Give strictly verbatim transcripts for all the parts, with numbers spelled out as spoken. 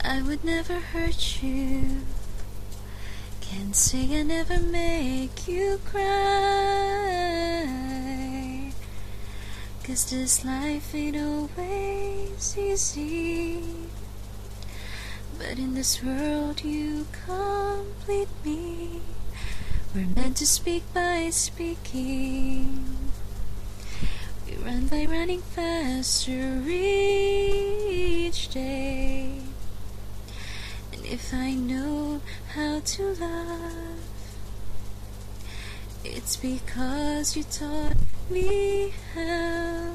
I would never hurt you. Can't say I never make you cry, 'cause this life ain't always easy. But in this world you complete me. We're meant to speak by speaking. We run by running faster each day. And if I know how to love, it's because you taught me how.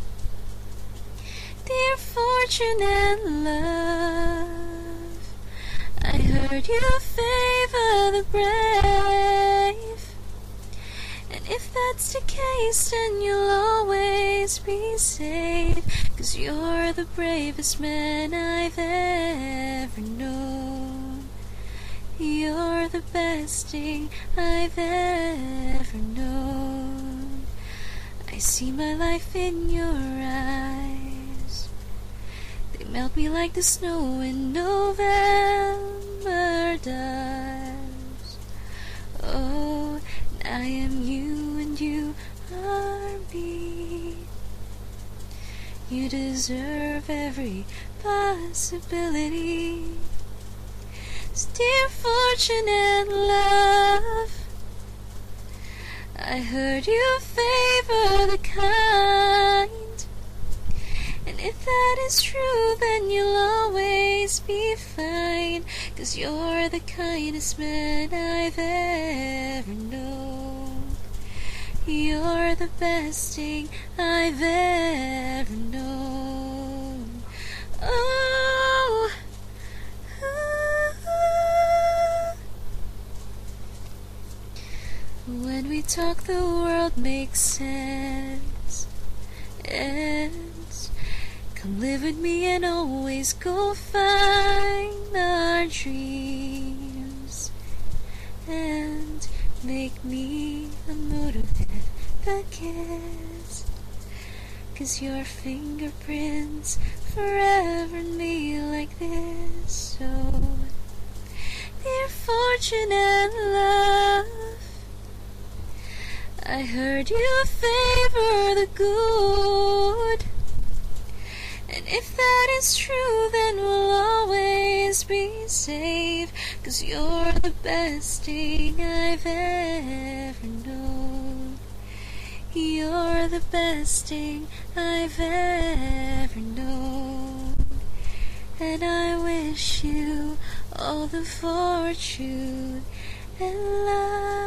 Dear fortune and love, I heard you favor the brave. And if that's the case, then you'll always be safe, 'cause you're the bravest man I've ever known. You're the best thing I've ever known. I see my life in your eyes. They melt me like the snow in November does. Oh, and I am you and you are me. You deserve every possibility. Dear fortune and love, I heard you favor the kind. And if that is true, then you'll always be fine, 'cause you're the kindest man I've ever known. You're the best thing I've ever known. Oh, when we talk, the world makes sense. And come live with me and always go find our dreams. And make me a motorhead that cares, 'cause your fingerprints forever in me like this. So, dear fortune and love, I heard you favor the good. And if that is true, then we'll always be safe, 'cause you're the best thing I've ever known. You're the best thing I've ever known. And I wish you all the fortune and love.